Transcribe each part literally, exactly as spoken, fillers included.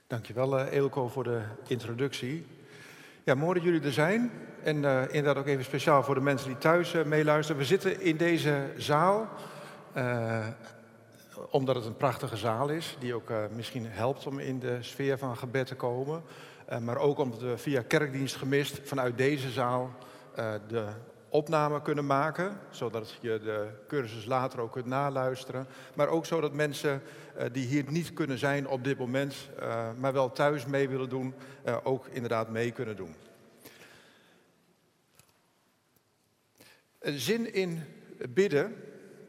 Dankjewel uh, Eelco voor de introductie. Ja, mooi dat jullie er zijn. En uh, inderdaad ook even speciaal voor de mensen die thuis uh, meeluisteren. We zitten in deze zaal, uh, omdat het een prachtige zaal is, die ook uh, misschien helpt om in de sfeer van gebed te komen. Uh, maar ook omdat we via kerkdienst gemist vanuit deze zaal uh, de opname kunnen maken, zodat je de cursus later ook kunt naluisteren. Maar ook zodat mensen uh, die hier niet kunnen zijn op dit moment, uh, maar wel thuis mee willen doen, uh, ook inderdaad mee kunnen doen. Een zin in bidden.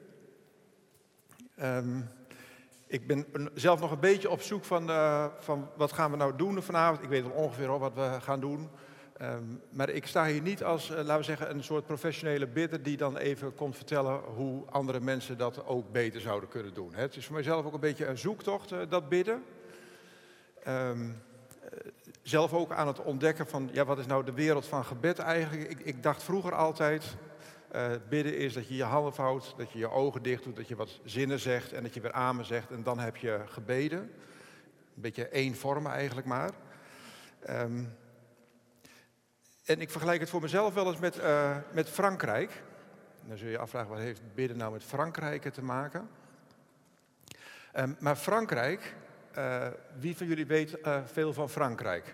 Um, ik ben zelf nog een beetje op zoek van, uh, van wat gaan we nou doen vanavond. Ik weet wel ongeveer al wat we gaan doen. Um, maar ik sta hier niet als, uh, laten we zeggen, een soort professionele bidder die dan even komt vertellen hoe andere mensen dat ook beter zouden kunnen doen. Hè. Het is voor mijzelf ook een beetje een zoektocht, uh, dat bidden. Um, uh, zelf ook aan het ontdekken van, ja, wat is nou de wereld van gebed eigenlijk? Ik, ik dacht vroeger altijd, uh, bidden is dat je je handen vouwt, dat je je ogen dicht doet, dat je wat zinnen zegt en dat je weer amen zegt en dan heb je gebeden. Een beetje één vorm eigenlijk maar. Um, En ik vergelijk het voor mezelf wel eens met, uh, met Frankrijk. En dan zul je je afvragen, wat heeft bidden nou met Frankrijk te maken? Um, maar Frankrijk, uh, wie van jullie weet uh, veel van Frankrijk?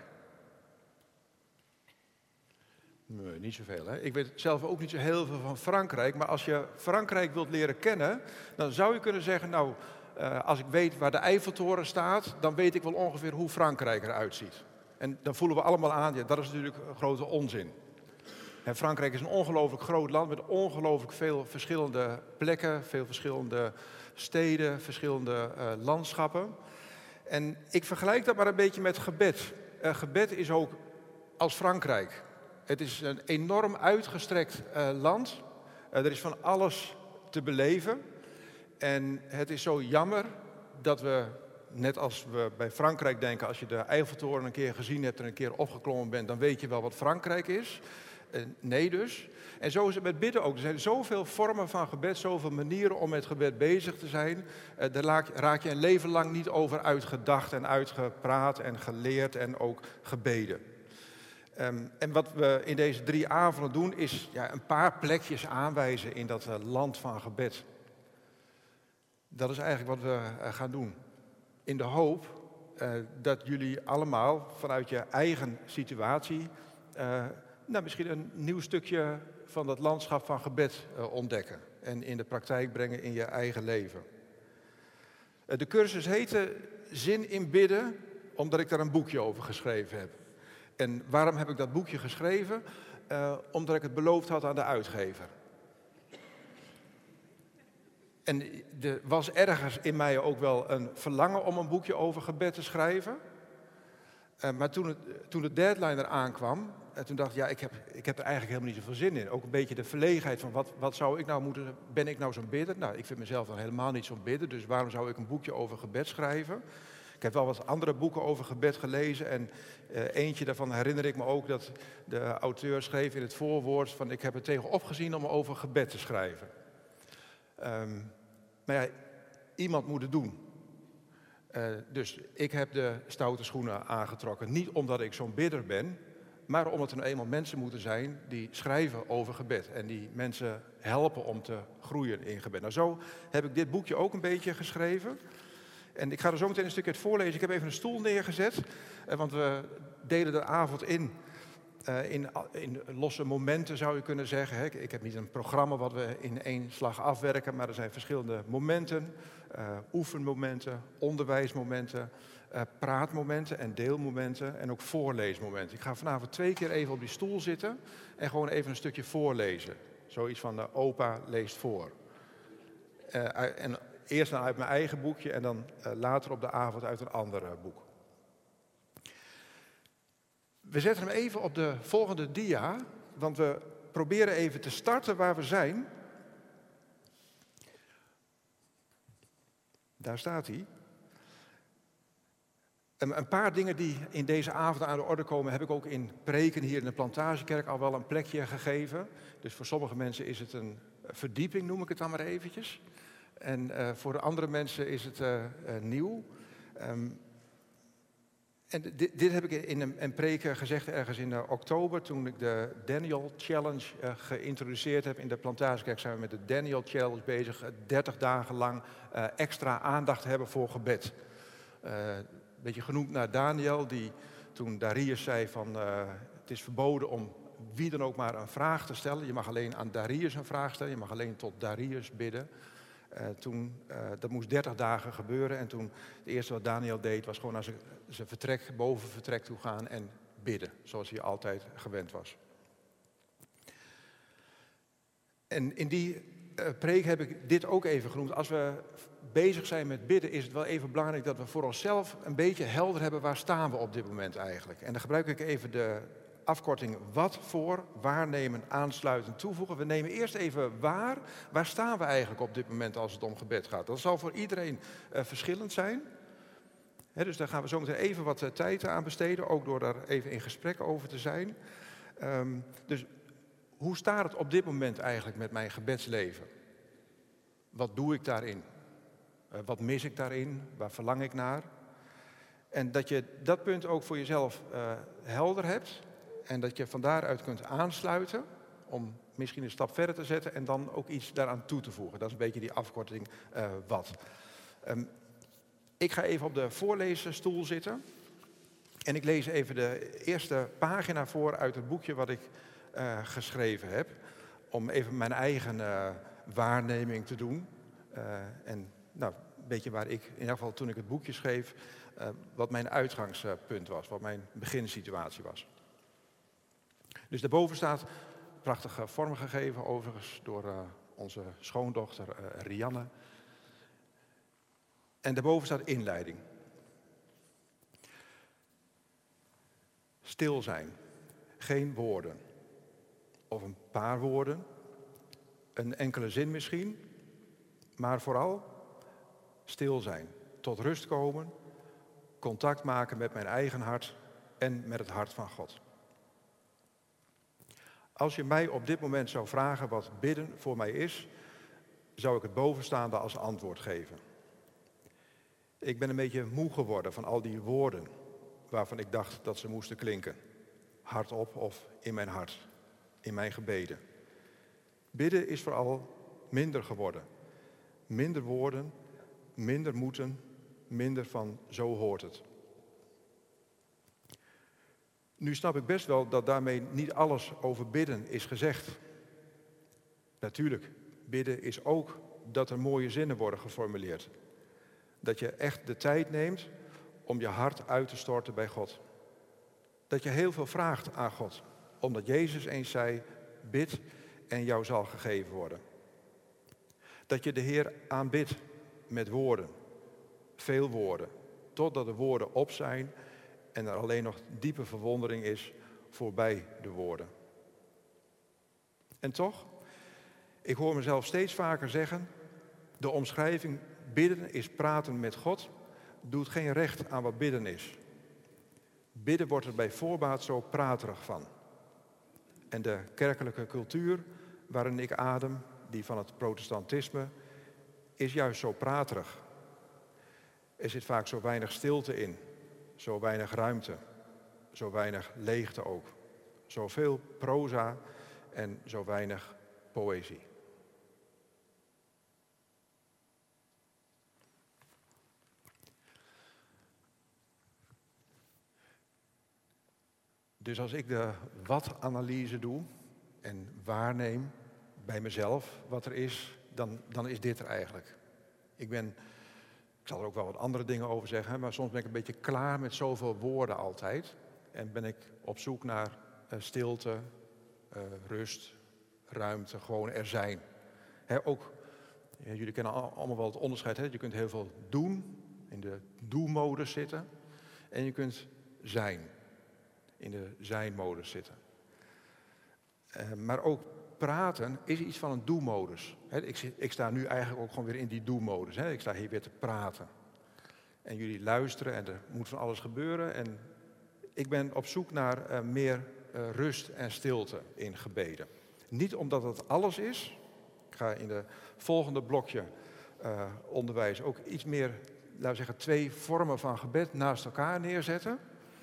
Nee, niet zoveel. Hè? Ik weet zelf ook niet zo heel veel van Frankrijk. Maar als je Frankrijk wilt leren kennen, dan zou je kunnen zeggen, nou, uh, als ik weet waar de Eiffeltoren staat, dan weet ik wel ongeveer hoe Frankrijk eruit ziet. En dan voelen we allemaal aan, ja, dat is natuurlijk een grote onzin. En Frankrijk is een ongelooflijk groot land met ongelooflijk veel verschillende plekken, veel verschillende steden, verschillende uh, landschappen. En ik vergelijk dat maar een beetje met gebed. Uh, gebed is ook als Frankrijk. Het is een enorm uitgestrekt uh, land. Uh, er is van alles te beleven. En het is zo jammer dat we, net als we bij Frankrijk denken, als je de Eiffeltoren een keer gezien hebt en een keer opgeklommen bent, dan weet je wel wat Frankrijk is. Uh, nee dus. En zo is het met bidden ook. Er zijn zoveel vormen van gebed, zoveel manieren om met gebed bezig te zijn. Uh, daar raak, raak je een leven lang niet over uitgedacht en uitgepraat en geleerd en ook gebeden. Um, en wat we in deze drie avonden doen, is ja, een paar plekjes aanwijzen in dat uh, land van gebed. Dat is eigenlijk wat we uh, gaan doen. In de hoop uh, dat jullie allemaal vanuit je eigen situatie uh, nou, misschien een nieuw stukje van dat landschap van gebed uh, ontdekken. En in de praktijk brengen in je eigen leven. Uh, de cursus heette Zin in bidden, omdat ik daar een boekje over geschreven heb. En waarom heb ik dat boekje geschreven? Uh, omdat ik het beloofd had aan de uitgever. En er was ergens in mij ook wel een verlangen om een boekje over gebed te schrijven. Uh, maar toen, het, toen de deadline eraan kwam, uh, toen dacht ik, ja, ik heb, ik heb er eigenlijk helemaal niet zoveel zin in. Ook een beetje de verlegenheid van, wat, wat zou ik nou moeten, ben ik nou zo'n bidder? Nou, ik vind mezelf dan helemaal niet zo'n bidder, dus waarom zou ik een boekje over gebed schrijven? Ik heb wel wat andere boeken over gebed gelezen en uh, eentje daarvan herinner ik me ook dat de auteur schreef in het voorwoord van, ik heb er tegen opgezien om over gebed te schrijven. Um, maar ja, iemand moet het doen. Uh, dus ik heb de stoute schoenen aangetrokken. Niet omdat ik zo'n bidder ben, maar omdat er nou eenmaal mensen moeten zijn die schrijven over gebed. En die mensen helpen om te groeien in gebed. Nou, zo heb ik dit boekje ook een beetje geschreven. En ik ga er zo meteen een stukje uit voorlezen. Ik heb even een stoel neergezet, uh, want we delen de avond in. Uh, in, in losse momenten zou je kunnen zeggen. Hè. Ik heb niet een programma wat we in één slag afwerken, maar er zijn verschillende momenten, uh, oefenmomenten, onderwijsmomenten, uh, praatmomenten en deelmomenten en ook voorleesmomenten. Ik ga vanavond twee keer even op die stoel zitten en gewoon even een stukje voorlezen. Zoiets van de opa leest voor. Uh, en eerst dan uit mijn eigen boekje en dan uh, later op de avond uit een ander uh, boek. We zetten hem even op de volgende dia, want we proberen even te starten waar we zijn. Daar staat hij. Een paar dingen die in deze avond aan de orde komen, heb ik ook in preken hier in de Plantagekerk al wel een plekje gegeven. Dus voor sommige mensen is het een verdieping, noem ik het dan maar eventjes. En uh, voor de andere mensen is het uh, uh, nieuw. Um, En dit, dit heb ik in een, een preek gezegd ergens in uh, oktober, toen ik de Daniel Challenge uh, geïntroduceerd heb. In de Plantagekerk zijn we met de Daniel Challenge bezig, uh, dertig dagen lang uh, extra aandacht hebben voor gebed. Uh, een beetje genoemd naar Daniel, die toen Darius zei van uh, het is verboden om wie dan ook maar een vraag te stellen. Je mag alleen aan Darius een vraag stellen, je mag alleen tot Darius bidden. Uh, toen, uh, dat moest dertig dagen gebeuren en toen het eerste wat Daniel deed was gewoon naar zijn, zijn vertrek, boven vertrek toe gaan en bidden, zoals hij altijd gewend was. En in die uh, preek heb ik dit ook even genoemd. Als we bezig zijn met bidden is het wel even belangrijk dat we voor onszelf een beetje helder hebben waar staan we op dit moment eigenlijk. En dan gebruik ik even de afkorting wat voor, waarnemen, aansluiten, toevoegen. We nemen eerst even waar. Waar staan we eigenlijk op dit moment als het om gebed gaat? Dat zal voor iedereen uh, verschillend zijn. He, dus daar gaan we zo meteen even wat uh, tijd aan besteden, ook door daar even in gesprek over te zijn. Um, dus hoe staat het op dit moment eigenlijk met mijn gebedsleven? Wat doe ik daarin? Uh, wat mis ik daarin? Waar verlang ik naar? En dat je dat punt ook voor jezelf uh, helder hebt. En dat je van daaruit kunt aansluiten om misschien een stap verder te zetten en dan ook iets daaraan toe te voegen. Dat is een beetje die afkorting uh, wat. Um, ik ga even op de voorleesstoel zitten en ik lees even de eerste pagina voor uit het boekje wat ik uh, geschreven heb. Om even mijn eigen uh, waarneming te doen. Uh, en nou, een beetje waar ik, in ieder geval toen ik het boekje schreef, uh, wat mijn uitgangspunt was, wat mijn beginsituatie was. Dus daarboven staat, prachtig vormgegeven overigens door uh, onze schoondochter uh, Rianne. En daarboven staat inleiding. Stil zijn, geen woorden. Of een paar woorden, een enkele zin misschien, maar vooral stil zijn. Tot rust komen, contact maken met mijn eigen hart en met het hart van God. Als je mij op dit moment zou vragen wat bidden voor mij is, zou ik het bovenstaande als antwoord geven. Ik ben een beetje moe geworden van al die woorden waarvan ik dacht dat ze moesten klinken. Hardop of in mijn hart, in mijn gebeden. Bidden is vooral minder geworden. Minder woorden, minder moeten, minder van zo hoort het. Nu snap ik best wel dat daarmee niet alles over bidden is gezegd. Natuurlijk, bidden is ook dat er mooie zinnen worden geformuleerd. Dat je echt de tijd neemt om je hart uit te storten bij God. Dat je heel veel vraagt aan God. Omdat Jezus eens zei, bid en jou zal gegeven worden. Dat je de Heer aanbidt met woorden. Veel woorden. Totdat de woorden op zijn en er alleen nog diepe verwondering is voorbij de woorden. En toch, ik hoor mezelf steeds vaker zeggen, de omschrijving bidden is praten met God, doet geen recht aan wat bidden is. Bidden wordt er bij voorbaat zo praterig van. En de kerkelijke cultuur waarin ik adem, die van het protestantisme, is juist zo praterig. Er zit vaak zo weinig stilte in, zo weinig ruimte, zo weinig leegte ook. Zoveel proza en zo weinig poëzie. Dus als ik de wat-analyse doe en waarneem bij mezelf wat er is, dan, dan is dit er eigenlijk. Ik ben, ik zal er ook wel wat andere dingen over zeggen, maar soms ben ik een beetje klaar met zoveel woorden altijd. En ben ik op zoek naar uh, stilte, uh, rust, ruimte, gewoon er zijn. Hè, ook, ja, jullie kennen allemaal wel het onderscheid, hè? Je kunt heel veel doen, in de doe-modus zitten. En je kunt zijn, in de zijn-modus zitten. Uh, maar ook praten is iets van een doe-modus. He, ik, ik sta nu eigenlijk ook gewoon weer in die doe-modus. Ik sta hier weer te praten. En jullie luisteren en er moet van alles gebeuren. En ik ben op zoek naar uh, meer uh, rust en stilte in gebeden. Niet omdat het alles is. Ik ga in de volgende blokje uh, onderwijs ook iets meer, laten we zeggen, twee vormen van gebed naast elkaar neerzetten.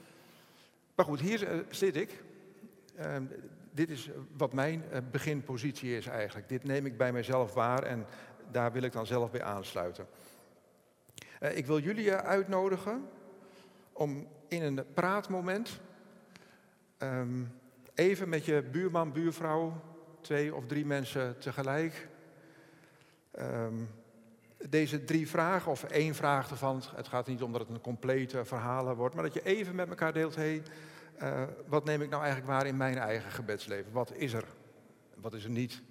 Maar goed, hier uh, zit ik. Uh, dit is wat mijn uh, beginpositie is eigenlijk. Dit neem ik bij mezelf waar en daar wil ik dan zelf bij aansluiten. Uh, ik wil jullie uh, uitnodigen om in een praatmoment um, even met je buurman, buurvrouw, twee of drie mensen tegelijk, um, deze drie vragen, of één vraag ervan, het gaat niet om dat het een complete verhaal wordt, maar dat je even met elkaar deelt, hé, hey, uh, wat neem ik nou eigenlijk waar in mijn eigen gebedsleven? Wat is er? Wat is er niet?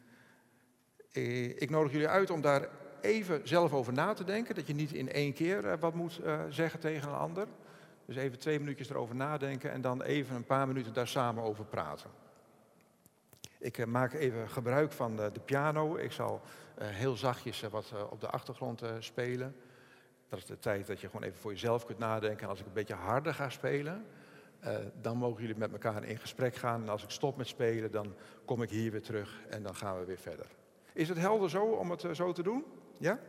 Ik nodig jullie uit om daar even zelf over na te denken, dat je niet in één keer uh, wat moet uh, zeggen tegen een ander. Dus even twee minuutjes erover nadenken en dan even een paar minuten daar samen over praten. Ik uh, maak even gebruik van uh, de piano. Ik zal uh, heel zachtjes uh, wat uh, op de achtergrond uh, spelen. Dat is de tijd dat je gewoon even voor jezelf kunt nadenken. En als ik een beetje harder ga spelen, uh, dan mogen jullie met elkaar in gesprek gaan. En als ik stop met spelen, dan kom ik hier weer terug en dan gaan we weer verder. Is het helder zo om het uh, zo te doen? Ja?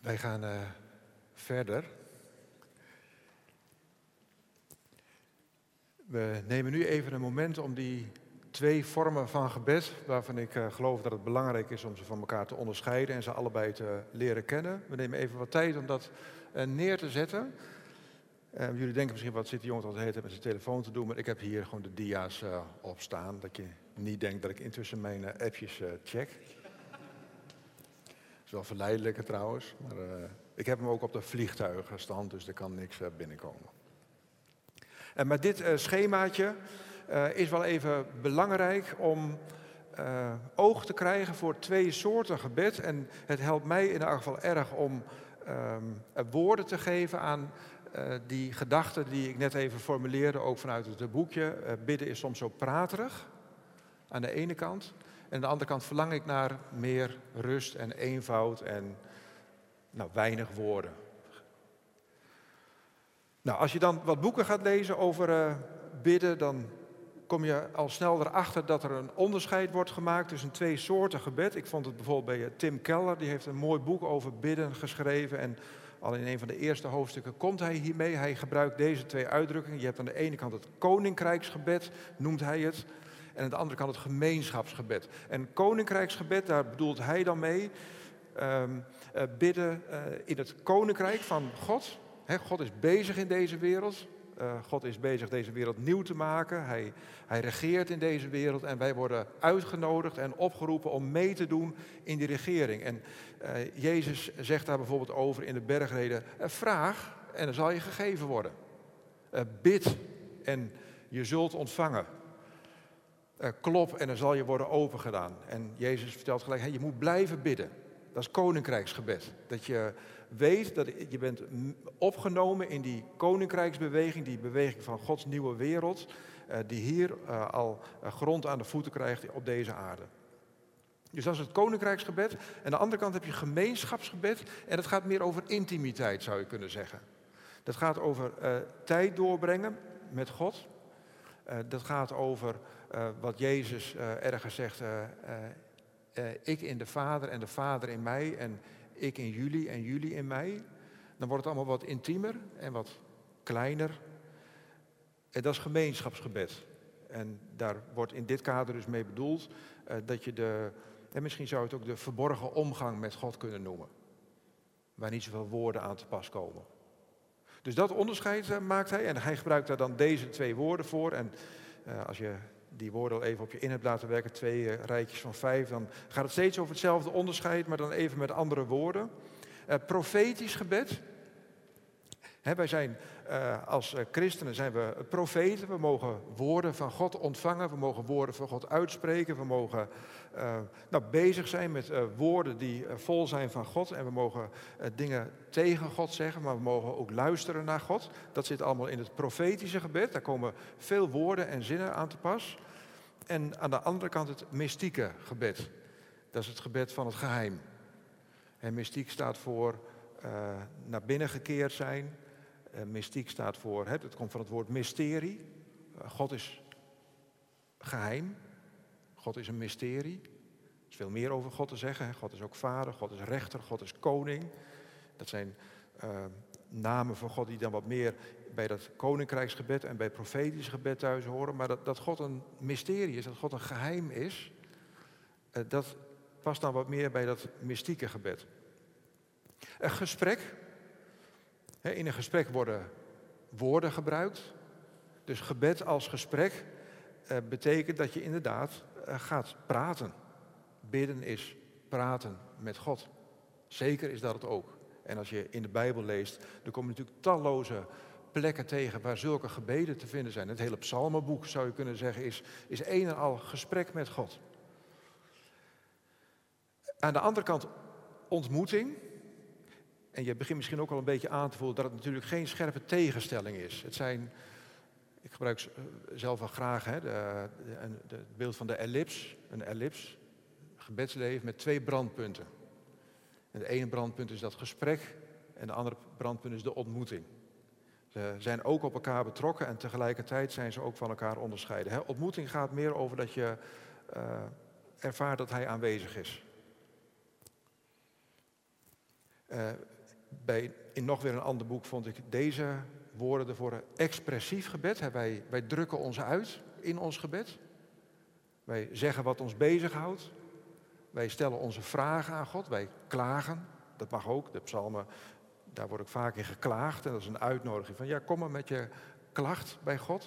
Wij gaan uh, verder. We nemen nu even een moment om die twee vormen van gebed, waarvan ik uh, geloof dat het belangrijk is om ze van elkaar te onderscheiden en ze allebei te leren kennen. We nemen even wat tijd om dat uh, neer te zetten. Uh, jullie denken misschien, wat zit die jongen al de hele tijd met zijn telefoon te doen, maar ik heb hier gewoon de dia's uh, op staan, dat je niet denkt dat ik intussen mijn uh, appjes uh, check. Dat is wel verleidelijker trouwens, maar uh, ik heb hem ook op de vliegtuigen stand, dus er kan niks uh, binnenkomen. En met dit uh, schemaatje uh, is wel even belangrijk om uh, oog te krijgen voor twee soorten gebed. En het helpt mij in elk geval erg om um, woorden te geven aan uh, die gedachten die ik net even formuleerde, ook vanuit het boekje. Uh, bidden is soms zo praterig, aan de ene kant. En aan de andere kant verlang ik naar meer rust en eenvoud en nou, weinig woorden. Nou, als je dan wat boeken gaat lezen over uh, bidden, dan kom je al snel erachter dat er een onderscheid wordt gemaakt tussen twee soorten gebed. Ik vond het bijvoorbeeld bij Tim Keller, die heeft een mooi boek over bidden geschreven. En al in een van de eerste hoofdstukken komt hij hiermee. Hij gebruikt deze twee uitdrukkingen. Je hebt aan de ene kant het koninkrijksgebed, noemt hij het. En aan de andere kant het gemeenschapsgebed. En koninkrijksgebed, daar bedoelt hij dan mee um, uh, bidden uh, in het koninkrijk van God. He, God is bezig in deze wereld. Uh, God is bezig deze wereld nieuw te maken. Hij, hij regeert in deze wereld en wij worden uitgenodigd en opgeroepen om mee te doen in die regering. En uh, Jezus zegt daar bijvoorbeeld over in de bergreden, uh, vraag en dan zal je gegeven worden. Uh, bid en je zult ontvangen. Uh, klop en dan zal je worden opengedaan. En Jezus vertelt gelijk, hey, je moet blijven bidden. Dat is koninkrijksgebed. Dat je weet dat je bent opgenomen in die koninkrijksbeweging, die beweging van Gods nieuwe wereld, uh, die hier uh, al uh, grond aan de voeten krijgt op deze aarde. Dus dat is het koninkrijksgebed. En aan de andere kant heb je gemeenschapsgebed en dat gaat meer over intimiteit, zou je kunnen zeggen. Dat gaat over uh, tijd doorbrengen met God. Uh, dat gaat over uh, wat Jezus uh, ergens zegt, uh, uh, uh, ik in de Vader en de Vader in mij en ik in jullie en jullie in mij. Dan wordt het allemaal wat intiemer en wat kleiner. En dat is gemeenschapsgebed. En daar wordt in dit kader dus mee bedoeld uh, dat je de, en misschien zou je het ook de verborgen omgang met God kunnen noemen. Waar niet zoveel woorden aan te pas komen. Dus dat onderscheid uh, maakt hij en hij gebruikt daar dan deze twee woorden voor. En uh, als je die woorden al even op je in hebt laten werken, twee uh, rijtjes van vijf, dan gaat het steeds over hetzelfde onderscheid, maar dan even met andere woorden. Uh, profetisch gebed. He, wij zijn uh, als uh, christenen zijn we profeten, we mogen woorden van God ontvangen, we mogen woorden van God uitspreken, we mogen uh, nou, bezig zijn met uh, woorden die uh, vol zijn van God en we mogen uh, dingen tegen God zeggen, maar we mogen ook luisteren naar God. Dat zit allemaal in het profetische gebed, daar komen veel woorden en zinnen aan te pas. En aan de andere kant het mystieke gebed, dat is het gebed van het geheim. En mystiek staat voor uh, naar binnen gekeerd zijn. Uh, mystiek staat voor, hè, het komt van het woord mysterie. Uh, God is geheim. God is een mysterie. Er is veel meer over God te zeggen. Hè. God is ook vader, God is rechter, God is koning. Dat zijn uh, namen van God die dan wat meer bij dat koninkrijksgebed en bij profetisch gebed thuis horen. Maar dat, dat God een mysterie is, dat God een geheim is, uh, dat past dan wat meer bij dat mystieke gebed. Een gesprek. In een gesprek worden woorden gebruikt. Dus gebed als gesprek uh, betekent dat je inderdaad uh, gaat praten. Bidden is praten met God. Zeker is dat het ook. En als je in de Bijbel leest, dan kom je natuurlijk talloze plekken tegen waar zulke gebeden te vinden zijn. Het hele psalmenboek, zou je kunnen zeggen, is, is een en al gesprek met God. Aan de andere kant ontmoeting. En je begint misschien ook al een beetje aan te voelen dat het natuurlijk geen scherpe tegenstelling is. Het zijn, ik gebruik zelf wel graag hè, de, de, de, het beeld van de ellips. Een ellips, gebedsleven met twee brandpunten. En de ene brandpunt is dat gesprek en de andere brandpunt is de ontmoeting. Ze zijn ook op elkaar betrokken en tegelijkertijd zijn ze ook van elkaar onderscheiden. Hè. Ontmoeting gaat meer over dat je uh, ervaart dat hij aanwezig is. Uh, bij, in nog weer een ander boek vond ik deze woorden ervoor. Expressief gebed. Hè, wij, wij drukken ons uit in ons gebed. Wij zeggen wat ons bezighoudt. Wij stellen onze vragen aan God. Wij klagen. Dat mag ook. De psalmen, daar wordt ook vaak in geklaagd. En dat is een uitnodiging van, ja, kom maar met je klacht bij God.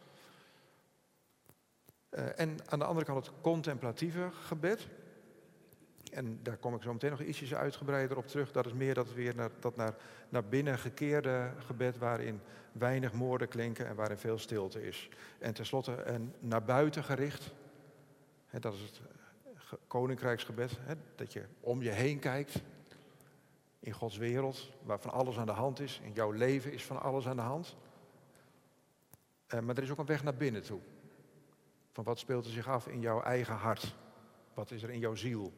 Uh, en aan de andere kant het contemplatieve gebed. En daar kom ik zo meteen nog ietsjes uitgebreider op terug. Dat is meer dat weer naar, dat naar, naar binnen gekeerde gebed, waarin weinig woorden klinken en waarin veel stilte is. En tenslotte een naar buiten gericht. Hè, dat is het koninkrijksgebed. Hè, dat je om je heen kijkt. In Gods wereld, waar van alles aan de hand is. In jouw leven is van alles aan de hand. Uh, maar er is ook een weg naar binnen toe. Van wat speelt er zich af in jouw eigen hart? Wat is er in jouw ziel?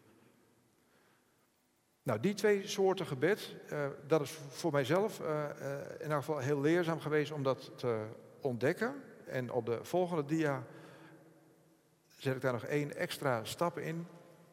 Nou, die twee soorten gebed, uh, dat is voor mijzelf uh, uh, in elk geval heel leerzaam geweest om dat te ontdekken. En op de volgende dia zet ik daar nog één extra stap in.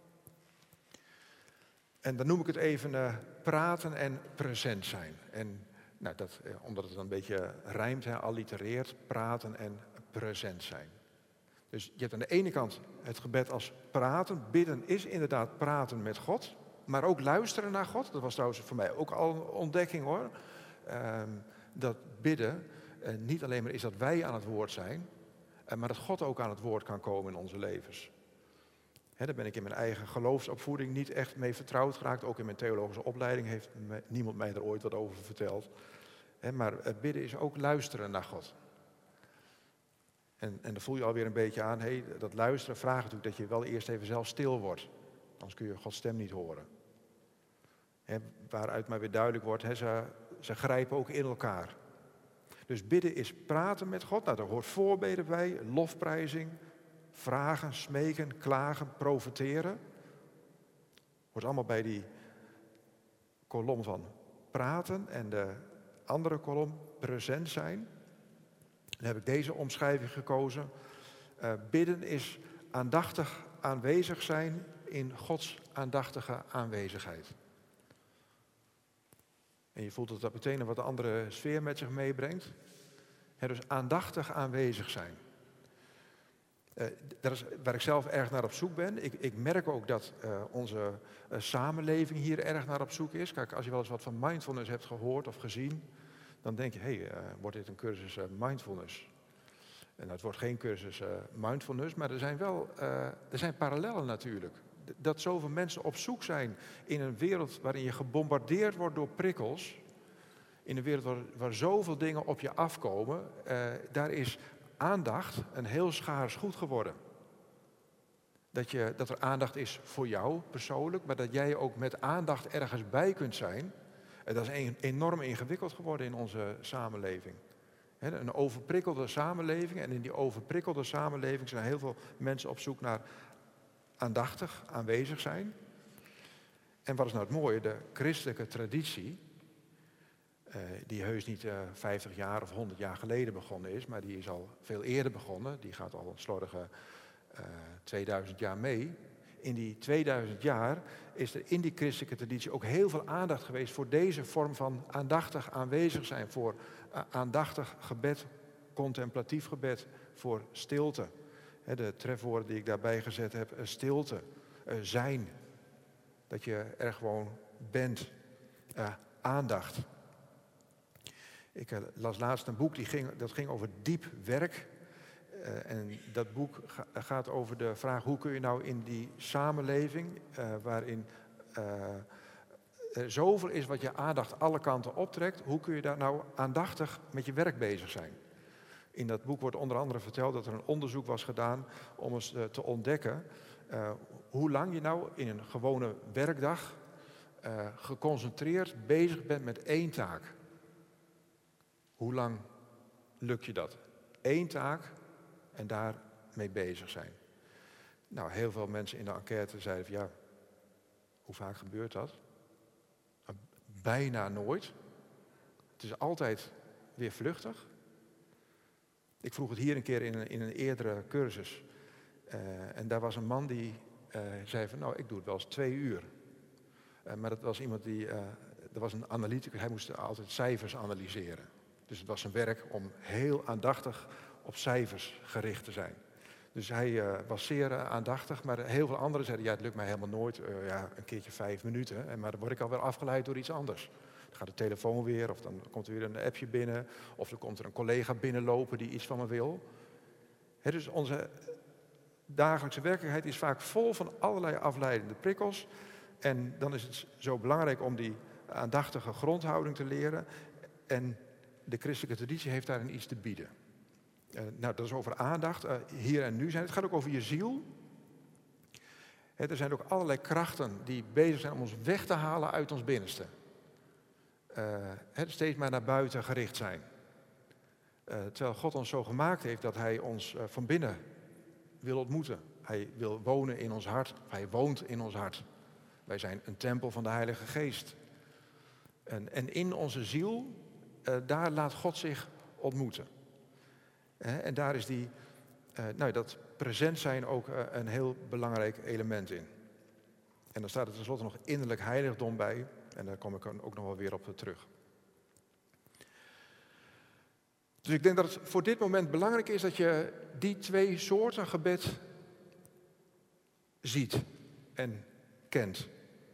En dan noem ik het even uh, praten en present zijn. En nou, dat, uh, omdat het dan een beetje rijmt, hè, allitereert, praten en present zijn. Dus je hebt aan de ene kant het gebed als praten. Bidden is inderdaad praten met God. Maar ook luisteren naar God. Dat was trouwens voor mij ook al een ontdekking hoor. Uh, dat bidden uh, niet alleen maar is dat wij aan het woord zijn. Uh, maar dat God ook aan het woord kan komen in onze levens. Hè, daar ben ik in mijn eigen geloofsopvoeding niet echt mee vertrouwd geraakt. Ook in mijn theologische opleiding heeft me, niemand mij er ooit wat over verteld. Hè, maar uh, bidden is ook luisteren naar God. En, en dan voel je alweer een beetje aan, hey, dat luisteren vraagt natuurlijk dat je wel eerst even zelf stil wordt. Anders kun je Gods stem niet horen. He, waaruit maar weer duidelijk wordt, he, ze, ze grijpen ook in elkaar. Dus bidden is praten met God. Nou, daar hoort voorbeden bij, lofprijzing, vragen, smeken, klagen, profeteren. Hoort allemaal bij die kolom van praten en de andere kolom present zijn. Dan heb ik deze omschrijving gekozen. Uh, bidden is aandachtig aanwezig zijn in Gods aandachtige aanwezigheid. En je voelt dat dat meteen een wat andere sfeer met zich meebrengt. He, dus aandachtig aanwezig zijn. Uh, dat is waar ik zelf erg naar op zoek ben. Ik, ik merk ook dat uh, onze uh, samenleving hier erg naar op zoek is. Kijk, als je wel eens wat van mindfulness hebt gehoord of gezien, dan denk je, hé, hey, uh, wordt dit een cursus uh, mindfulness? En nou, het wordt geen cursus uh, mindfulness, maar er zijn wel uh, er zijn parallellen natuurlijk. Dat zoveel mensen op zoek zijn in een wereld waarin je gebombardeerd wordt door prikkels. In een wereld waar, waar zoveel dingen op je afkomen. Uh, daar is aandacht een heel schaars goed geworden. Dat, je, dat er aandacht is voor jou persoonlijk, maar dat jij ook met aandacht ergens bij kunt zijn. En dat is een, enorm ingewikkeld geworden in onze samenleving. He, een overprikkelde samenleving. En in die overprikkelde samenleving zijn heel veel mensen op zoek naar aandachtig aanwezig zijn. En wat is nou het mooie? De christelijke traditie, uh, die heus niet uh, vijftig jaar of honderd jaar geleden begonnen is, maar die is al veel eerder begonnen. Die gaat al een slordige uh, tweeduizend jaar mee. In die tweeduizend jaar is er in die christelijke traditie ook heel veel aandacht geweest voor deze vorm van aandachtig aanwezig zijn. Voor uh, aandachtig gebed, contemplatief gebed, voor stilte. He, de trefwoorden die ik daarbij gezet heb, uh, stilte, uh, zijn. Dat je er gewoon bent. Uh, aandacht. Ik uh, las laatst een boek die ging, dat ging over diep werk. Uh, en dat boek ga, gaat over de vraag, hoe kun je nou in die samenleving, uh, waarin uh, er zoveel is wat je aandacht alle kanten optrekt, hoe kun je daar nou aandachtig met je werk bezig zijn? In dat boek wordt onder andere verteld dat er een onderzoek was gedaan om eens uh, te ontdekken uh, hoe lang je nou in een gewone werkdag uh, geconcentreerd bezig bent met één taak. Hoe lang lukt je dat? Eén taak en daarmee bezig zijn. Nou, heel veel mensen in de enquête zeiden van ja, hoe vaak gebeurt dat? Bijna nooit. Het is altijd weer vluchtig. Ik vroeg het hier een keer in een, in een eerdere cursus. Uh, en daar was een man die uh, zei van nou, ik doe het wel eens twee uur. Uh, maar dat was iemand die uh, er was een analyticus, hij moest altijd cijfers analyseren. Dus het was zijn werk om heel aandachtig op cijfers gericht te zijn. Dus hij uh, was zeer uh, aandachtig, maar heel veel anderen zeiden, ja, het lukt mij helemaal nooit, uh, ja, een keertje vijf minuten. En, maar dan word ik alweer afgeleid door iets anders. Dan gaat de telefoon weer, of dan komt er weer een appje binnen, of dan komt er een collega binnenlopen die iets van me wil. He, dus onze dagelijkse werkelijkheid is vaak vol van allerlei afleidende prikkels. En dan is het zo belangrijk om die aandachtige grondhouding te leren. En de christelijke traditie heeft daarin iets te bieden. Uh, nou, dat is over aandacht, uh, hier en nu zijn. Het gaat ook over je ziel. He, er zijn ook allerlei krachten die bezig zijn om ons weg te halen uit ons binnenste. Uh, he, steeds maar naar buiten gericht zijn. Uh, terwijl God ons zo gemaakt heeft dat hij ons uh, van binnen wil ontmoeten. Hij wil wonen in ons hart. Hij woont in ons hart. Wij zijn een tempel van de Heilige Geest. En, en in onze ziel, uh, daar laat God zich ontmoeten. Uh, en daar is die, uh, nou, dat present zijn ook uh, een heel belangrijk element in. En dan staat er tenslotte nog innerlijk heiligdom bij. En daar kom ik ook nog wel weer op terug. Dus ik denk dat het voor dit moment belangrijk is dat je die twee soorten gebed ziet en kent.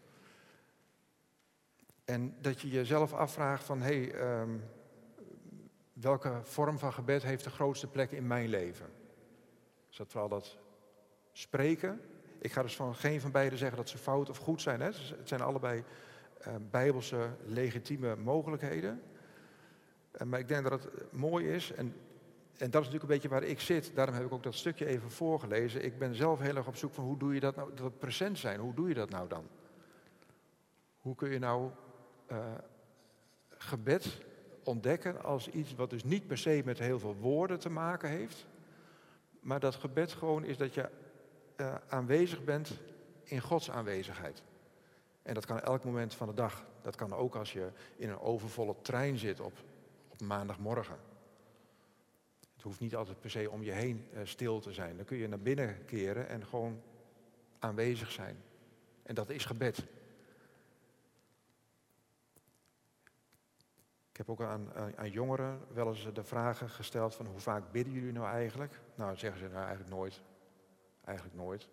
En dat je jezelf afvraagt van, hé, hey, um, welke vorm van gebed heeft de grootste plek in mijn leven? Is dat vooral dat spreken? Ik ga dus van geen van beiden zeggen dat ze fout of goed zijn. Hè? Het zijn allebei uh, bijbelse, legitieme mogelijkheden. Uh, maar ik denk dat het mooi is, en, en dat is natuurlijk een beetje waar ik zit. Daarom heb ik ook dat stukje even voorgelezen. Ik ben zelf heel erg op zoek van hoe doe je dat nou, dat present zijn, hoe doe je dat nou dan? Hoe kun je nou uh, gebed ontdekken als iets wat dus niet per se met heel veel woorden te maken heeft, maar dat gebed gewoon is dat je uh, aanwezig bent in Gods aanwezigheid. En dat kan elk moment van de dag. Dat kan ook als je in een overvolle trein zit op, op maandagmorgen. Het hoeft niet altijd per se om je heen uh, stil te zijn. Dan kun je naar binnen keren en gewoon aanwezig zijn. En dat is gebed. Ik heb ook aan, aan, aan jongeren wel eens de vragen gesteld van hoe vaak bidden jullie nou eigenlijk? Nou, dan zeggen ze nou eigenlijk nooit. Eigenlijk nooit.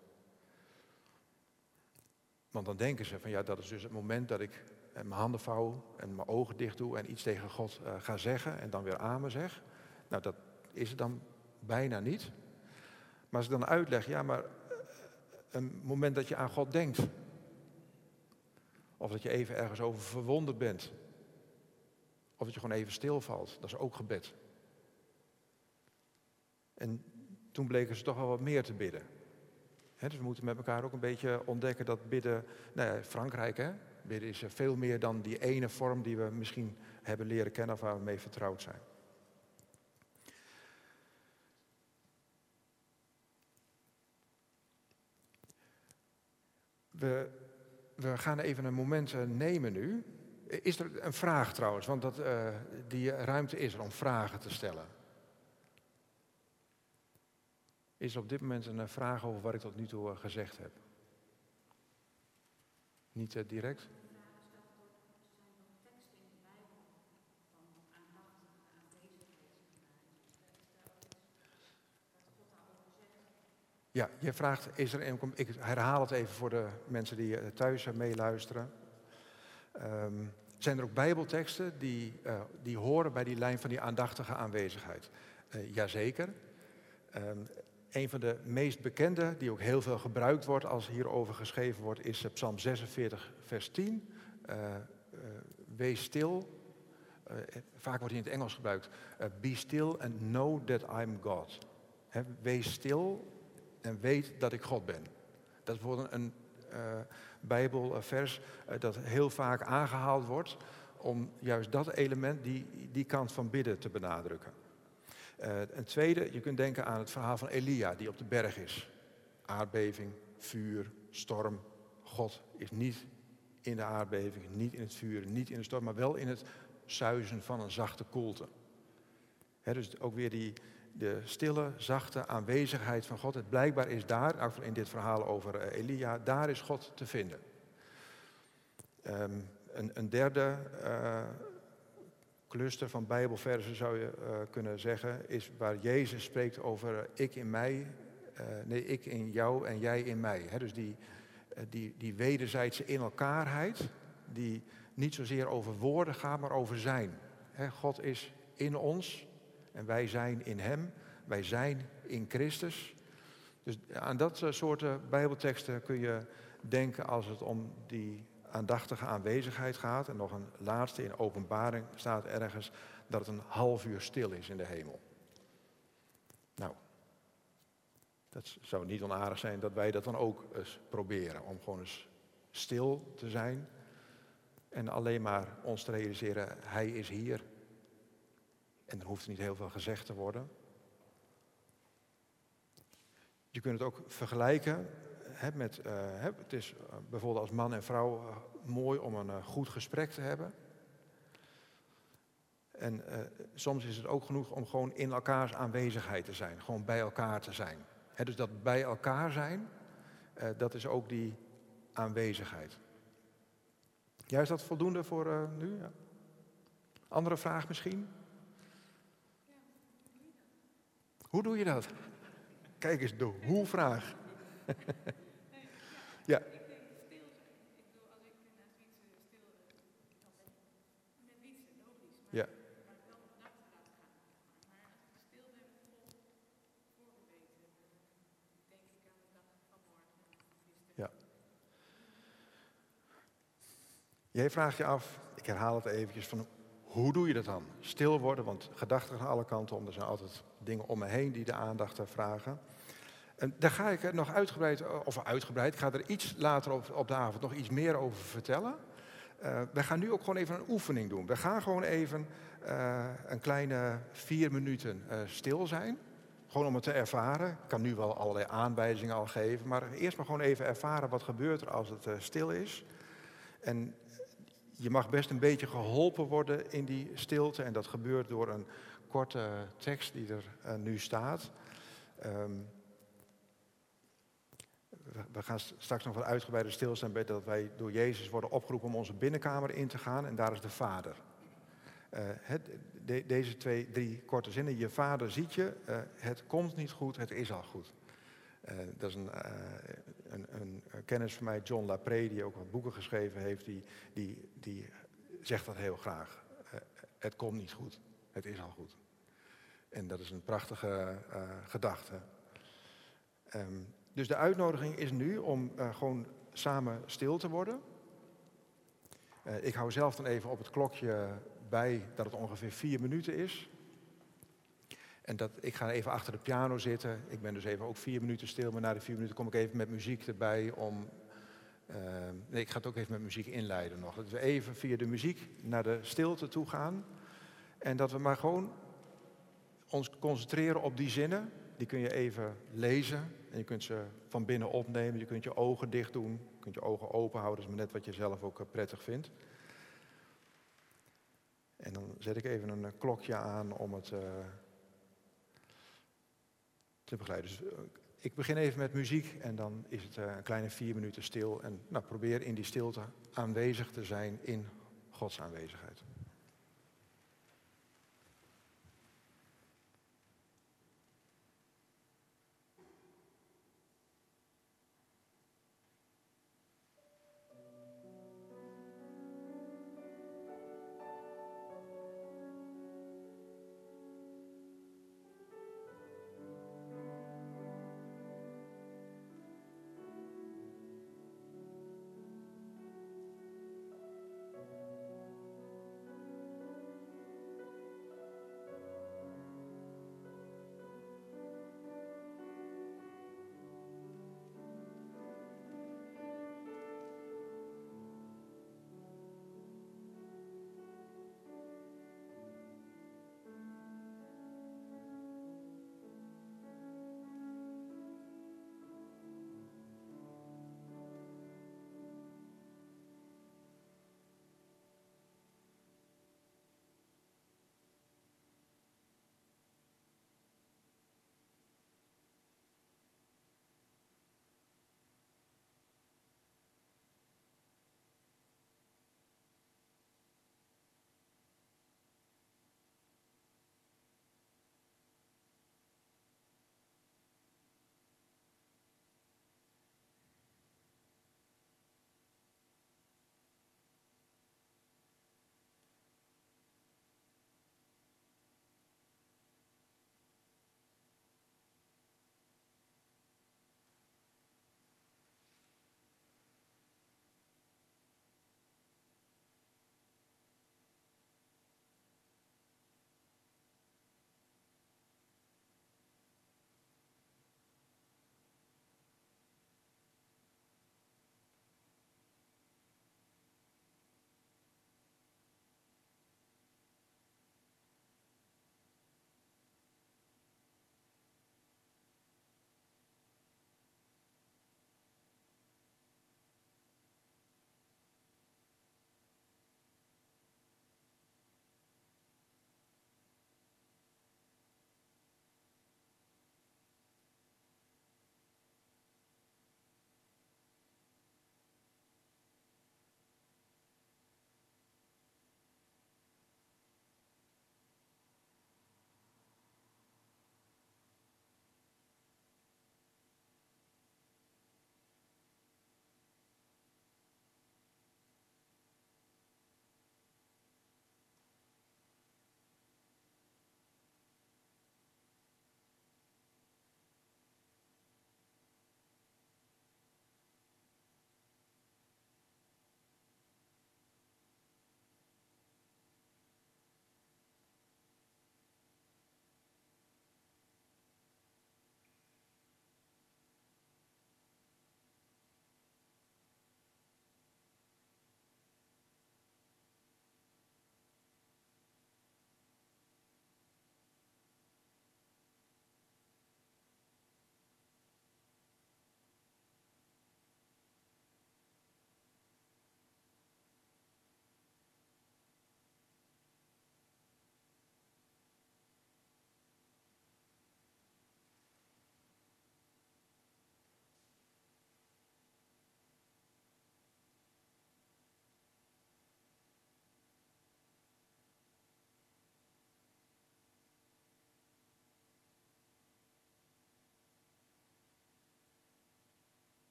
Want dan denken ze van ja, dat is dus het moment dat ik mijn handen vouw en mijn ogen dicht doe en iets tegen God uh, ga zeggen en dan weer amen zeg. Nou, dat is het dan bijna niet. Maar als ik dan uitleg, ja, maar een moment dat je aan God denkt. Of dat je even ergens over verwonderd bent. Of dat je gewoon even stilvalt. Dat is ook gebed. En toen bleken ze toch wel wat meer te bidden. He, dus we moeten met elkaar ook een beetje ontdekken dat bidden... Nou ja, Frankrijk, hè? Bidden is veel meer dan die ene vorm die we misschien hebben leren kennen of waar we mee vertrouwd zijn. We, we gaan even een moment nemen nu. Is er een vraag trouwens, want dat, uh, die ruimte is er om vragen te stellen. Is er op dit moment een vraag over wat ik tot nu toe uh, gezegd heb? Niet uh, direct? Ja, je vraagt, is er een, ik herhaal het even voor de mensen die uh, thuis uh, meeluisteren. Um, zijn er ook bijbelteksten die, uh, die horen bij die lijn van die aandachtige aanwezigheid? Uh, jazeker. Um, een van de meest bekende, die ook heel veel gebruikt wordt als hierover geschreven wordt, is Psalm zesenveertig, vers tien. Uh, uh, wees stil. Uh, vaak wordt in het Engels gebruikt. Uh, Be still and know that I'm God. He, wees stil en weet dat ik God ben. Dat is bijvoorbeeld een uh, Bijbelvers uh, dat heel vaak aangehaald wordt om juist dat element, die, die kant van bidden te benadrukken. Uh, een tweede, je kunt denken aan het verhaal van Elia die op de berg is. Aardbeving, vuur, storm. God is niet in de aardbeving, niet in het vuur, niet in de storm, maar wel in het suizen van een zachte koelte. He, dus ook weer die de stille, zachte aanwezigheid van God. Het blijkbaar is daar, in dit verhaal over Elia, daar is God te vinden. Um, een, een derde uh, cluster van Bijbelversen zou je uh, kunnen zeggen, is waar Jezus spreekt over uh, ik in mij, uh, nee, ik in jou en jij in mij. He, dus die, uh, die, die wederzijdse in elkaarheid, die niet zozeer over woorden gaat, maar over zijn. He, God is in ons en wij zijn in hem, wij zijn in Christus. Dus aan dat soort Bijbelteksten kun je denken als het om die aandachtige aanwezigheid gaat. En nog een laatste, in Openbaring staat ergens dat het een half uur stil is in de hemel. Nou, dat zou niet onaardig zijn dat wij dat dan ook eens proberen. Om gewoon eens stil te zijn en alleen maar ons te realiseren, hij is hier. En er hoeft niet heel veel gezegd te worden. Je kunt het ook vergelijken he, met, uh, he, het is uh, bijvoorbeeld als man en vrouw uh, mooi om een uh, goed gesprek te hebben. En uh, soms is het ook genoeg om gewoon in elkaars aanwezigheid te zijn, gewoon bij elkaar te zijn. He, dus dat bij elkaar zijn, uh, dat is ook die aanwezigheid. Ja, is dat voldoende voor uh, nu? Ja. Andere vraag misschien? Hoe doe je dat? Kijk eens, de hoe-vraag. Ja. Ik denk stil zijn. Ik bedoel, als ik naast Wietse stil, dan ben ik met Wietse, logisch. Maar, Ja. maar wel mijn gedachten laten gaan. Maar als ik stil ben, vol voorgebeten, dan denk ik aan de dag van morgen en gisteren. Ja. Jij vraagt je af, ik herhaal het eventjes, van hoe doe je dat dan? Stil worden, want gedachten gaan alle kanten om. Er zijn altijd dingen om me heen die de aandacht vragen. En daar ga ik nog uitgebreid, of uitgebreid, ik ga er iets later op, op de avond nog iets meer over vertellen. Uh, we gaan nu ook gewoon even een oefening doen. We gaan gewoon even uh, een kleine vier minuten uh, stil zijn. Gewoon om het te ervaren. Ik kan nu wel allerlei aanwijzingen al geven, maar eerst maar gewoon even ervaren wat gebeurt er als het uh, stil is. En je mag best een beetje geholpen worden in die stilte. En dat gebeurt door een korte tekst die er uh, nu staat. Um, we gaan straks nog wat uitgebreider stilstaan bij dat wij door Jezus worden opgeroepen om onze binnenkamer in te gaan. En daar is de Vader. Uh, het, de, deze twee, drie korte zinnen. Je Vader ziet je. Uh, het komt niet goed, het is al goed. Uh, dat is een, uh, een, een, een kennis van mij, John Lapré, die ook wat boeken geschreven heeft, die, die, die zegt dat heel graag. Uh, het komt niet goed, het is al goed. En dat is een prachtige uh, gedachte. Um, dus de uitnodiging is nu om uh, gewoon samen stil te worden. Uh, ik hou zelf dan even op het klokje bij dat het ongeveer vier minuten is. En dat, ik ga even achter de piano zitten. Ik ben dus even ook vier minuten stil. Maar na de vier minuten kom ik even met muziek erbij om... Uh, nee, ik ga het ook even met muziek inleiden nog. Dat we even via de muziek naar de stilte toe gaan. En dat we maar gewoon ons concentreren op die zinnen. Die kun je even lezen. En je kunt ze van binnen opnemen. Je kunt je ogen dicht doen. Je kunt je ogen open houden. Dat is maar net wat je zelf ook prettig vindt. En dan zet ik even een klokje aan om het... Uh, te begeleiden. Dus uh, ik begin even met muziek en dan is het uh, een kleine vier minuten stil. En nou, probeer in die stilte aanwezig te zijn in Gods aanwezigheid.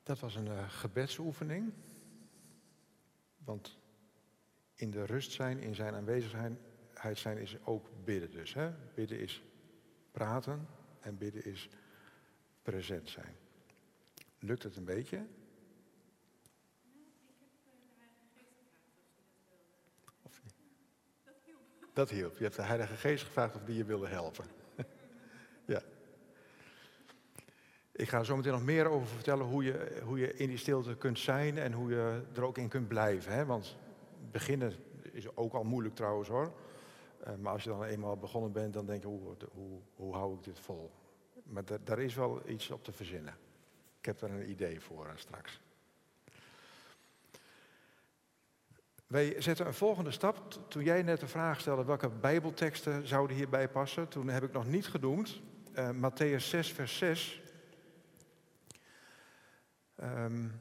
Dat was een uh, gebedsoefening. Want in de rust zijn, in zijn aanwezigheid zijn, is ook bidden dus. Hè? Bidden is praten en bidden is present zijn. Lukt het een beetje? Nou, ik heb uh, de Heilige Geest gevraagd of hij dat wilde. Of, Dat hielp. dat hielp. Je hebt de Heilige Geest gevraagd of die je wilde helpen. Ja. Ik ga er zo meteen nog meer over vertellen hoe je, hoe je in die stilte kunt zijn en hoe je er ook in kunt blijven. Hè? Want beginnen is ook al moeilijk trouwens hoor. Uh, maar als je dan eenmaal begonnen bent, dan denk je, hoe, hoe, hoe hou ik dit vol? Maar da- daar is wel iets op te verzinnen. Ik heb daar een idee voor uh, straks. Wij zetten een volgende stap. Toen jij net de vraag stelde welke bijbelteksten zouden hierbij passen, toen heb ik nog niet genoemd. Uh, Mattheüs zes vers zes. Um,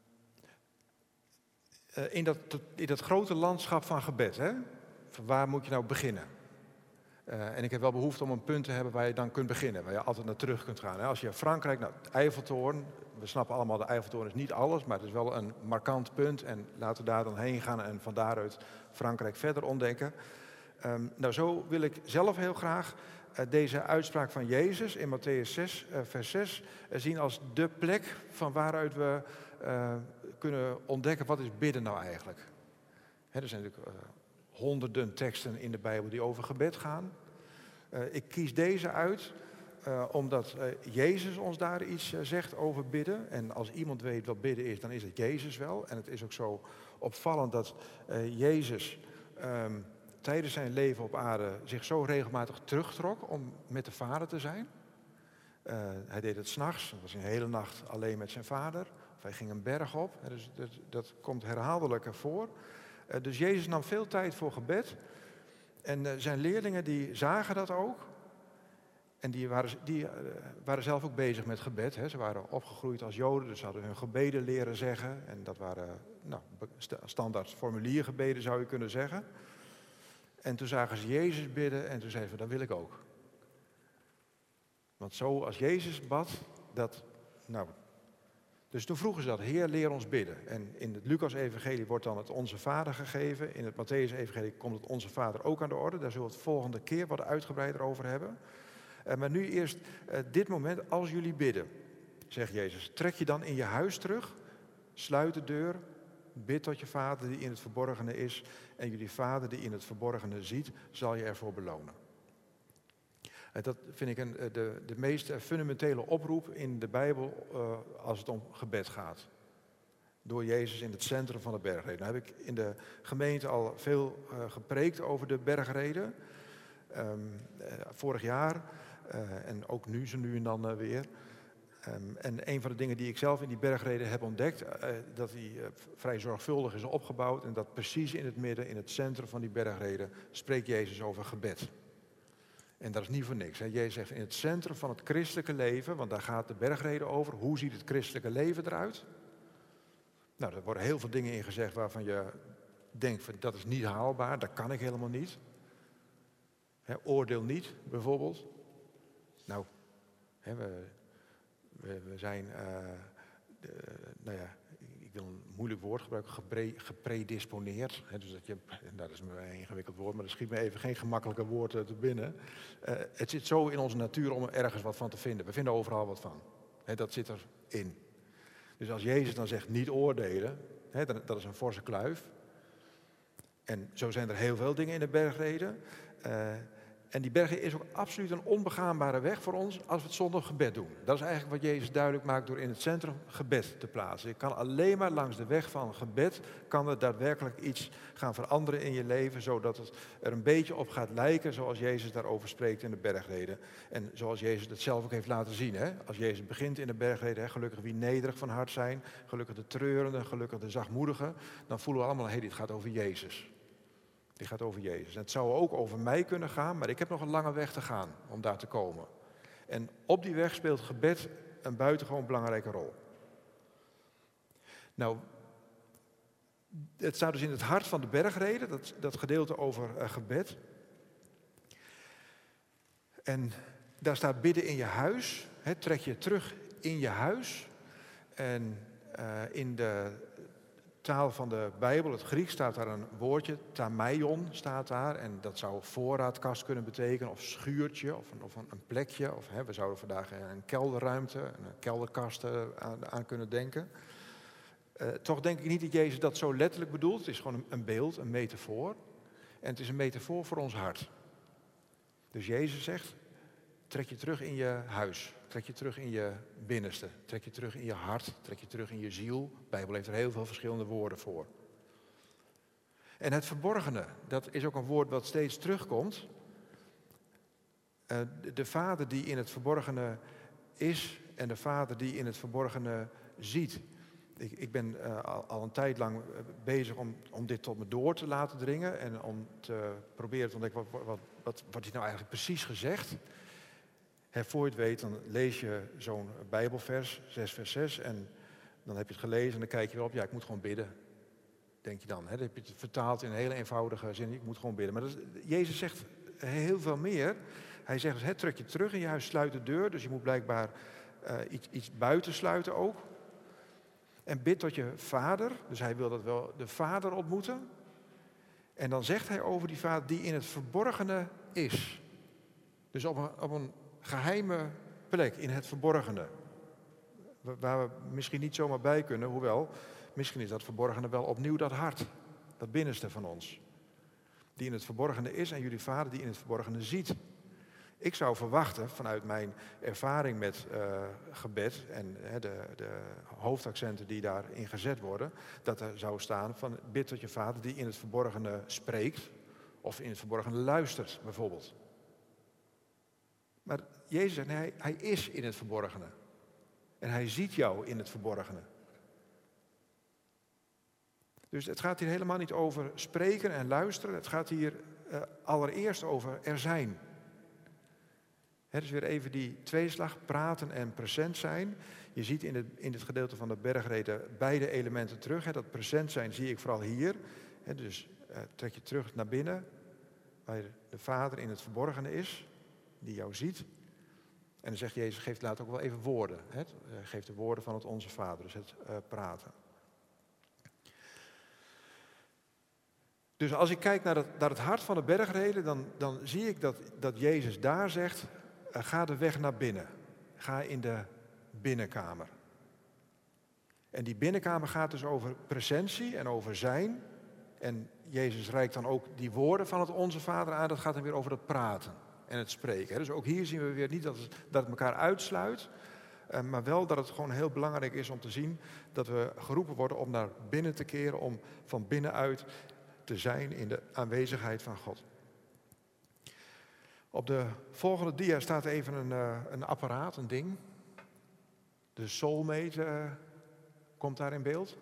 uh, in, dat, in dat grote landschap van gebed, hè? Van waar moet je nou beginnen? Uh, en ik heb wel behoefte om een punt te hebben waar je dan kunt beginnen, waar je altijd naar terug kunt gaan. Hè? Als je Frankrijk, nou, de Eiffeltoren, we snappen allemaal, de Eiffeltoren is niet alles, maar het is wel een markant punt. En laten we daar dan heen gaan en van daaruit Frankrijk verder ontdekken. Um, nou, zo wil ik zelf heel graag uh, deze uitspraak van Jezus in Mattheüs zes, uh, vers zes uh, zien als de plek van waaruit we uh, kunnen ontdekken wat is bidden nou eigenlijk. Hè, er zijn natuurlijk uh, honderden teksten in de Bijbel die over gebed gaan. Uh, ik kies deze uit uh, omdat uh, Jezus ons daar iets uh, zegt over bidden. En als iemand weet wat bidden is, dan is het Jezus wel. En het is ook zo opvallend dat uh, Jezus um, tijdens zijn leven op aarde zich zo regelmatig terugtrok om met de Vader te zijn. Uh, hij deed het 's nachts, dat was een hele nacht alleen met zijn vader. Of hij ging een berg op, dus dat, dat komt herhaaldelijk voor. Uh, dus Jezus nam veel tijd voor gebed. En uh, zijn leerlingen die zagen dat ook. En die waren, die, uh, waren zelf ook bezig met gebed. Hè. Ze waren opgegroeid als Joden, dus ze hadden hun gebeden leren zeggen. En dat waren nou, standaard formuliergebeden zou je kunnen zeggen. En toen zagen ze Jezus bidden en toen zeiden ze, dat wil ik ook. Want zo als Jezus bad, dat, nou... Dus toen vroegen ze dat, Heer, leer ons bidden. En in het Lucas-evangelie wordt dan het Onze Vader gegeven. In het Matthäus-evangelie komt het Onze Vader ook aan de orde. Daar zullen we het volgende keer wat uitgebreider over hebben. Uh, maar nu eerst uh, dit moment, als jullie bidden, zegt Jezus, trek je dan in je huis terug, sluit de deur, bid tot je Vader die in het verborgene is. En jullie Vader die in het verborgene ziet, zal je ervoor belonen. Dat vind ik een, de, de meest fundamentele oproep in de Bijbel uh, als het om gebed gaat. Door Jezus in het centrum van de bergreden. Nou heb ik in de gemeente al veel uh, gepreekt over de bergreden. Um, uh, vorig jaar uh, en ook nu, zo nu en dan uh, weer. Um, en een van de dingen die ik zelf in die bergreden heb ontdekt, uh, dat die uh, vrij zorgvuldig is opgebouwd. En dat precies in het midden, in het centrum van die bergreden, spreekt Jezus over gebed. En dat is niet voor niks. Hè. Jezus zegt in het centrum van het christelijke leven, want daar gaat de bergreden over. Hoe ziet het christelijke leven eruit? Nou, er worden heel veel dingen in gezegd waarvan je denkt, van, dat is niet haalbaar, dat kan ik helemaal niet. Hè, oordeel niet, bijvoorbeeld. Nou, hè, we, we, we zijn, uh, de, nou ja, ik wil een moeilijk woord gebruiken, gepre, gepredisponeerd. Hè, dus dat, je, nou, dat is een ingewikkeld woord, maar er schiet me even geen gemakkelijke woord te binnen. Uh, het zit zo in onze natuur om er ergens wat van te vinden. We vinden overal wat van. Hè, dat zit erin. Dus als Jezus dan zegt niet oordelen, hè, dan, dat is een forse kluif. En zo zijn er heel veel dingen in de bergreden. Uh, En die bergreden is ook absoluut een onbegaanbare weg voor ons als we het zonder gebed doen. Dat is eigenlijk wat Jezus duidelijk maakt door in het centrum gebed te plaatsen. Je kan alleen maar langs de weg van gebed, kan er daadwerkelijk iets gaan veranderen in je leven, zodat het er een beetje op gaat lijken zoals Jezus daarover spreekt in de bergreden. En zoals Jezus het zelf ook heeft laten zien. Hè? Als Jezus begint in de bergreden, hè, gelukkig wie nederig van hart zijn, gelukkig de treurenden, gelukkig de zachtmoedigen, dan voelen we allemaal, hé, hey, dit gaat over Jezus. Die gaat over Jezus. En het zou ook over mij kunnen gaan, maar ik heb nog een lange weg te gaan om daar te komen. En op die weg speelt gebed een buitengewoon belangrijke rol. Nou, het staat dus in het hart van de bergreden, dat, dat gedeelte over uh, gebed. En daar staat bidden in je huis. Hè, trek je terug in je huis. En Uh, in de taal van de Bijbel, het Grieks, staat daar een woordje, tameion staat daar. En dat zou voorraadkast kunnen betekenen, of schuurtje, of een, of een, een plekje. Of, hè, we zouden vandaag een kelderruimte, een kelderkast uh, aan, aan kunnen denken. Uh, toch denk ik niet dat Jezus dat zo letterlijk bedoelt. Het is gewoon een, een beeld, een metafoor. En het is een metafoor voor ons hart. Dus Jezus zegt, trek je terug in je huis. Trek je terug in je binnenste. Trek je terug in je hart. Trek je terug in je ziel. De Bijbel heeft er heel veel verschillende woorden voor. En het verborgene, dat is ook een woord wat steeds terugkomt. Uh, de, de vader die in het verborgene is en de vader die in het verborgene ziet. Ik, ik ben uh, al, al een tijd lang bezig om, om dit tot me door te laten dringen. En om te proberen te ontdekken, wat, wat, wat, wat is nou eigenlijk precies gezegd? He, voor je het weet, dan lees je zo'n Bijbelvers, zes vers zes, en dan heb je het gelezen en dan kijk je wel op, ja, ik moet gewoon bidden. Denk je dan. He, dan heb je het vertaald in een hele eenvoudige zin, ik moet gewoon bidden. Maar dat is, Jezus zegt heel veel meer. Hij zegt, he, trek je terug in je huis, sluit de deur. Dus je moet blijkbaar uh, iets, iets buiten sluiten ook. En bid tot je vader, dus hij wil dat wel de vader ontmoeten. En dan zegt hij over die vader die in het verborgene is. Dus op een, op een geheime plek, in het verborgene. Waar we misschien niet zomaar bij kunnen, hoewel, misschien is dat verborgene wel opnieuw dat hart. Dat binnenste van ons. Die in het verborgene is en jullie vader die in het verborgene ziet. Ik zou verwachten, vanuit mijn ervaring met uh, gebed en uh, de, de hoofdaccenten die daarin gezet worden, dat er zou staan van bid tot je vader die in het verborgene spreekt of in het verborgene luistert bijvoorbeeld. Maar Jezus zegt, nee, hij, hij is in het verborgene. En hij ziet jou in het verborgene. Dus het gaat hier helemaal niet over spreken en luisteren. Het gaat hier uh, allereerst over er zijn. Het is weer even die tweeslag, praten en present zijn. Je ziet in het, in het gedeelte van de bergreden beide elementen terug. Hè. Dat present zijn zie ik vooral hier. Hè, dus uh, trek je terug naar binnen, waar de Vader in het verborgene is, die jou ziet. En dan zegt Jezus, geeft laat ook wel even woorden. Hè. Geef de woorden van het Onze Vader, dus het uh, praten. Dus als ik kijk naar het, naar het hart van de bergreden, dan, dan zie ik dat, dat Jezus daar zegt, uh, ga de weg naar binnen. Ga in de binnenkamer. En die binnenkamer gaat dus over presentie en over zijn. En Jezus reikt dan ook die woorden van het Onze Vader aan. Dat gaat dan weer over het praten en het spreken. Dus ook hier zien we weer niet dat het, dat het elkaar uitsluit. Uh, maar wel dat het gewoon heel belangrijk is om te zien dat we geroepen worden om naar binnen te keren. Om van binnenuit te zijn in de aanwezigheid van God. Op de volgende dia staat even een, uh, een apparaat, een ding. De Soulmate uh, komt daar in beeld.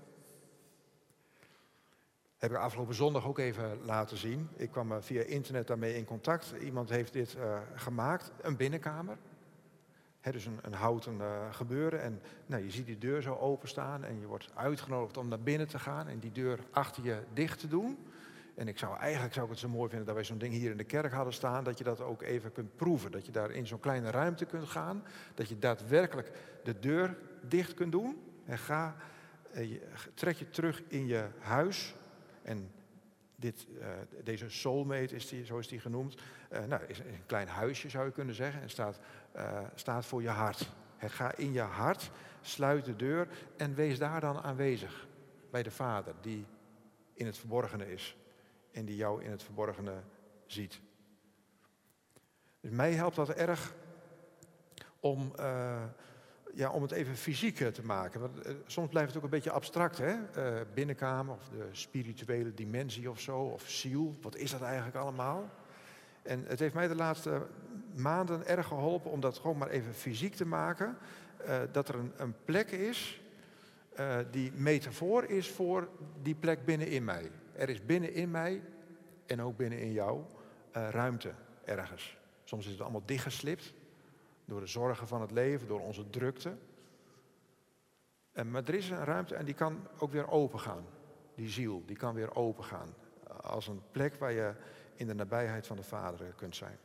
Heb ik afgelopen zondag ook even laten zien. Ik kwam uh, via internet daarmee in contact. Iemand heeft dit uh, gemaakt, een binnenkamer. He, dus een, een houten uh, gebeuren. En nou, je ziet die deur zo openstaan en je wordt uitgenodigd om naar binnen te gaan en die deur achter je dicht te doen. En ik zou eigenlijk zou ik het zo mooi vinden dat wij zo'n ding hier in de kerk hadden staan, dat je dat ook even kunt proeven. Dat je daar in zo'n kleine ruimte kunt gaan, dat je daadwerkelijk de deur dicht kunt doen. En ga, eh, je, trek je terug in je huis. En dit, uh, deze Soulmate, is die, zo is die genoemd, uh, nou, is een klein huisje zou je kunnen zeggen. En staat, uh, staat voor je hart. He, ga in je hart, sluit de deur en wees daar dan aanwezig. Bij de Vader die in het verborgene is. En die jou in het verborgene ziet. Dus mij helpt dat erg om, uh, ja, om het even fysiek te maken. Want, uh, soms blijft het ook een beetje abstract, hè? Uh, binnenkamer of de spirituele dimensie of zo, of ziel. Wat is dat eigenlijk allemaal? En het heeft mij de laatste maanden erg geholpen om dat gewoon maar even fysiek te maken. Uh, dat er een, een plek is uh, die metafoor is voor die plek binnenin mij. Er is binnenin mij en ook binnenin jou uh, ruimte ergens. Soms is het allemaal dichtgeslipt door de zorgen van het leven, door onze drukte. En, maar er is een ruimte en die kan ook weer open gaan. Die ziel, die kan weer open gaan. Als een plek waar je in de nabijheid van de Vader kunt zijn.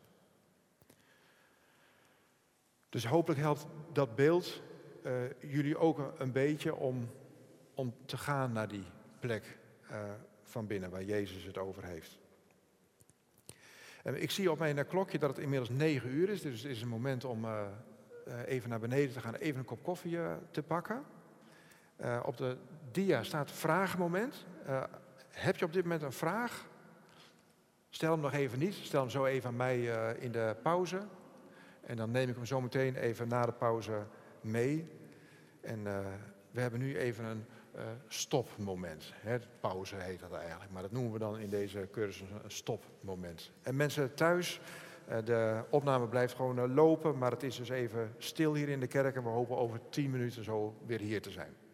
Dus hopelijk helpt dat beeld uh, jullie ook een beetje om om te gaan naar die plek uh, van binnen waar Jezus het over heeft. En ik zie op mijn klokje dat het inmiddels negen uur is, dus het is een moment om uh, uh, even naar beneden te gaan, even een kop koffie uh, te pakken. Uh, op de dia staat vragenmoment. Uh, heb je op dit moment een vraag? Stel hem nog even niet, stel hem zo even aan mij uh, in de pauze. En dan neem ik hem zo meteen even na de pauze mee. En uh, we hebben nu even een uh, stopmoment. Hè, pauze heet dat eigenlijk, maar dat noemen we dan in deze cursus een stopmoment. En mensen thuis, uh, de opname blijft gewoon uh, lopen, maar het is dus even stil hier in de kerk en we hopen over tien minuten zo weer hier te zijn.